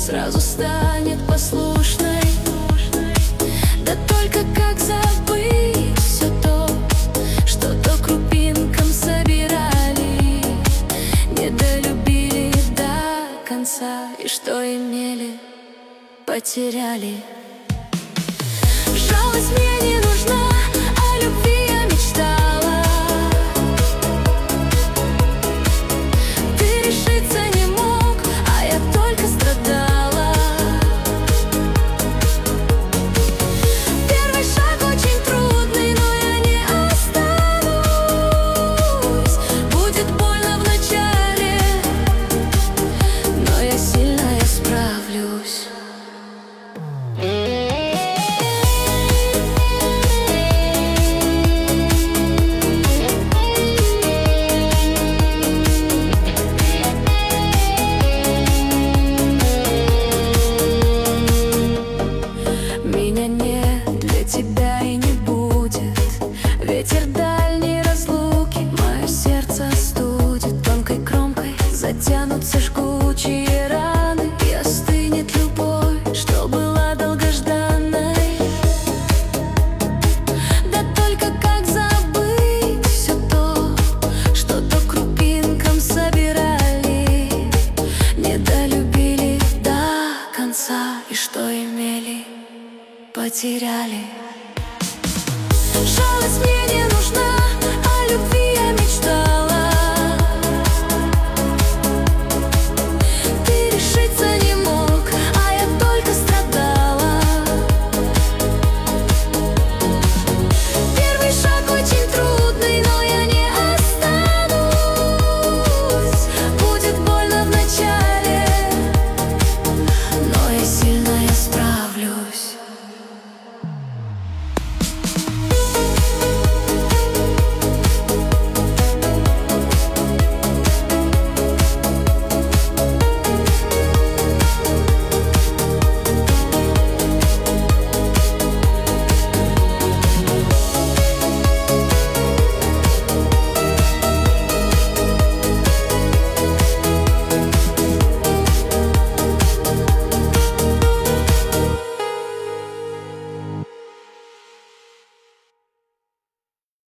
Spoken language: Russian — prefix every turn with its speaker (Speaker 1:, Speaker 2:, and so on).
Speaker 1: сразу станет послушной. Да только как забыть все то, что то крупинкам собирали, не долюбили до конца, и что имели, потеряли. Жалость мне не нужна, о любви я мечтала. Ты решиться не мог, а я только страдала. Первый шаг очень трудный, но я не останусь. Будет больно вначале, но я сильно, я справлюсь. Меня нет для тебя и не будет. Ветер дальней разлуки мое сердце остудит. Тонкой кромкой затянутся жгучие раны, и остынет любовь, что была долгожданной. Да только как забыть все то, что то крупинкам собирали, не долюбили до конца, и что имели, потеряли. Жалость мне не нужна,